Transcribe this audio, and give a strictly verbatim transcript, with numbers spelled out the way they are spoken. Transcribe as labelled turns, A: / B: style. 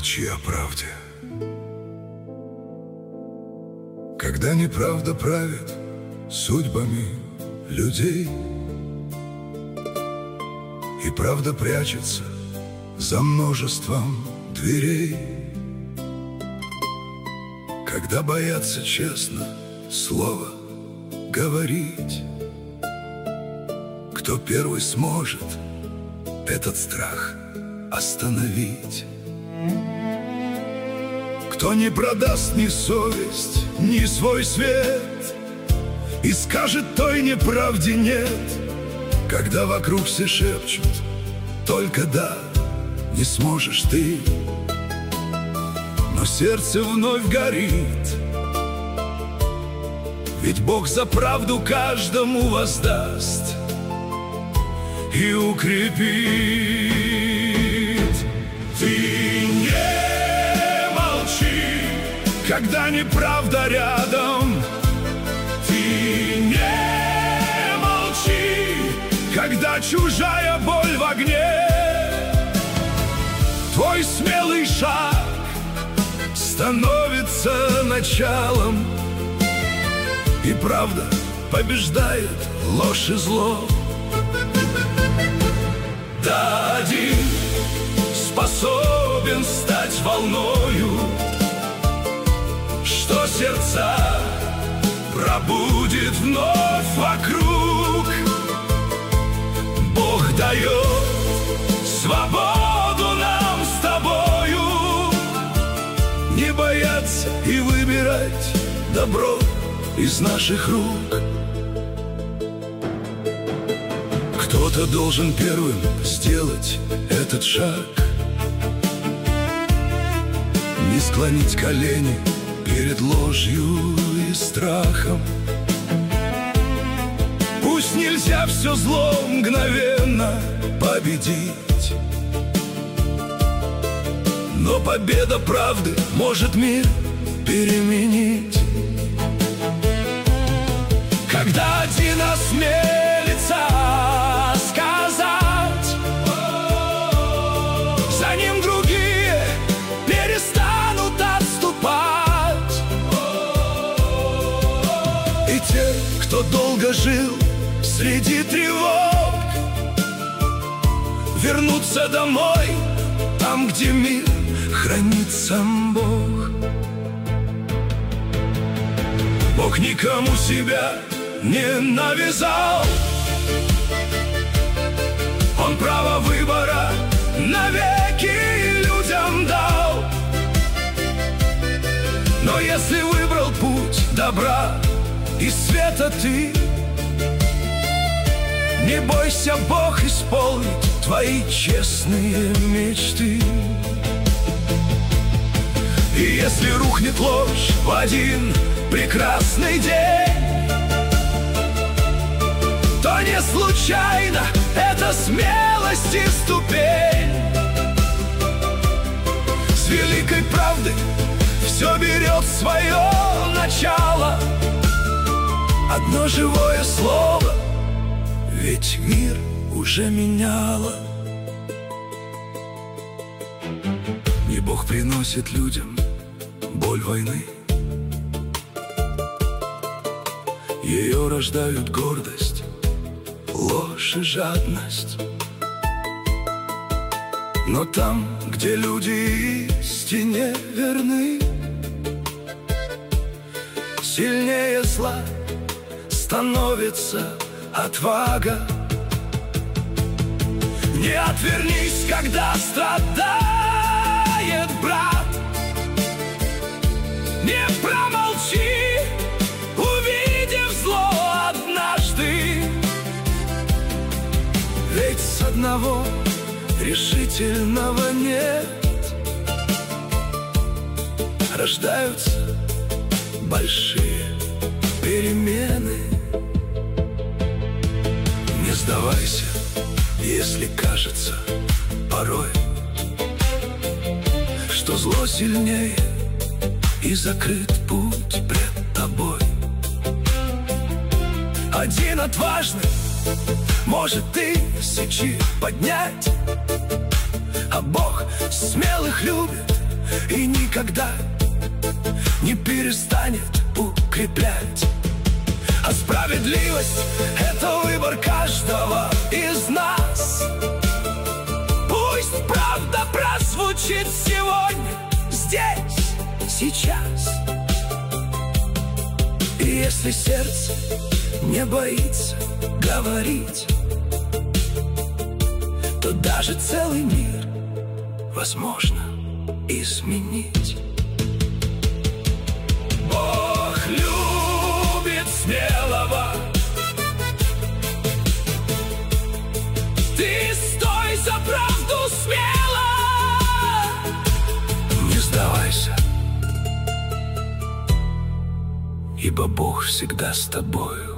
A: Молчи о правде. Когда неправда правит судьбами людей, и правда прячется за множеством дверей, когда боятся честно слово говорить, кто первый сможет этот страх остановить? Кто не продаст ни совесть, ни свой свет и скажет той неправде нет, когда вокруг все шепчут только да, не сможешь ты, но сердце вновь горит, ведь Бог за правду каждому воздаст и укрепит. Ты не молчи, когда неправда рядом. Ты не молчи, когда чужая боль в огне. Твой смелый шаг становится началом, и правда побеждает ложь и зло. Да, один способен стать волною, что сердца пробудит вновь вокруг. Бог дает свободу нам с тобою, не бояться и выбирать добро из наших рук. Кто-то должен первым сделать этот шаг, не склонить колени перед ложью и страхом. Пусть нельзя все зло мгновенно победить, но победа правды может мир переменить. Когда один осмелится сказать, за ним другие перестанут отступать. И те, кто долго жил среди тревог, вернутся домой, там, где мир хранит сам Бог. Бог никому себя не навязал, Он право выбора навеки людям дал. Но если выбрал путь добра и света ты, не бойся, Бог исполнит твои честные мечты. И если рухнет ложь в один прекрасный день, то не случайно это смелости ступень. С великой правды все берет свое начало, одно живое слово, ведь мир уже меняло. Не Бог приносит людям боль войны, ее рождают гордость, ложь и жадность. Но там, где люди истине верны, сильнее зла становится отвага. Не отвернись, когда страдает брат, не промолчи, увидев зло однажды. Ведь с одного решительного нет рождаются большие перемены. Не сдавайся, если кажется порой, что зло сильнее и закрыт путь пред тобой. Один отважный может тысячи поднять, а Бог смелых любит и никогда не перестанет укреплять. А справедливость — это выбор каждого из нас. Пусть правда прозвучит сегодня, здесь, сейчас. И если сердце не боится говорить, то даже целый мир возможно изменить. Бог любит смелого. Ты стой за правду смело. Не сдавайся, ибо Бог всегда с тобою.